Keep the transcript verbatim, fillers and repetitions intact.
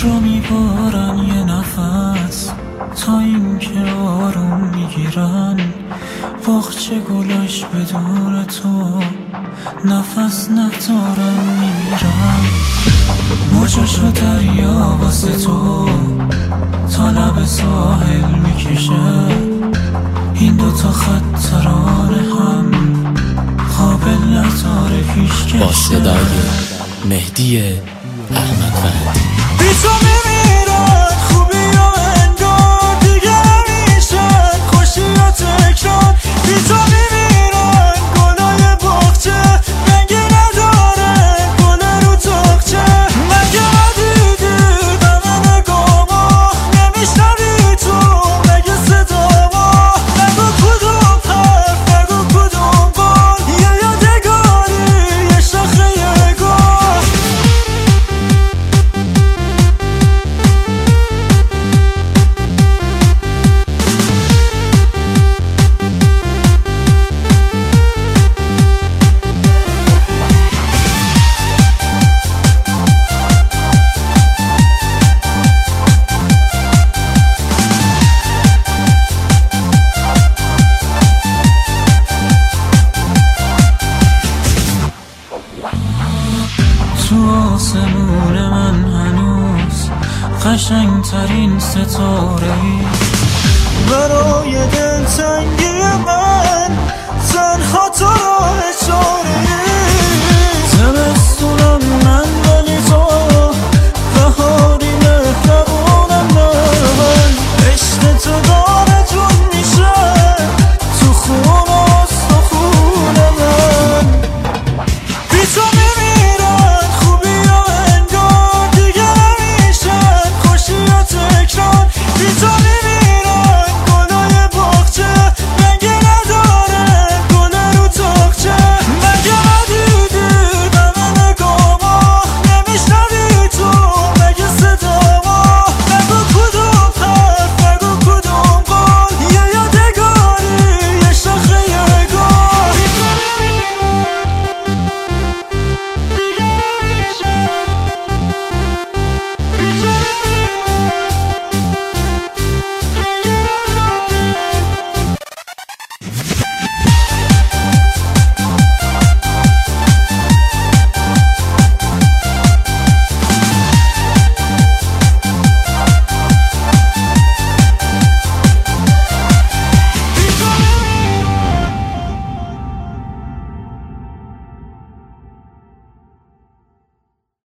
رو میبارن یه نفس تا این که آروم میگیرن. باغچه گلاش بدون تو نفس ندارن میمیرن. موجاشو دریا واسه تو تا لب ساحل میکشه. این دوتا خط ترانه هم قابل نداره پیش کشه. با صدای مهدی احمدوردی. بی تو میمیرن خوبی و انگار دیگه نمیشن خوشی و تکرار. بی تو میمیرن گلای باغچه رنگی نداره گل رو تاقچه. مگه ندیدی غم نگاما نمیشنوی تو مگه صداما. نگو کدوم حرف نگو کدوم قول یه یادگاری یه شاخه یه گل. تو آسمون من هنوز قشنگ ترین ستاره ای. برای دلتنگی من تنها تو را اشاره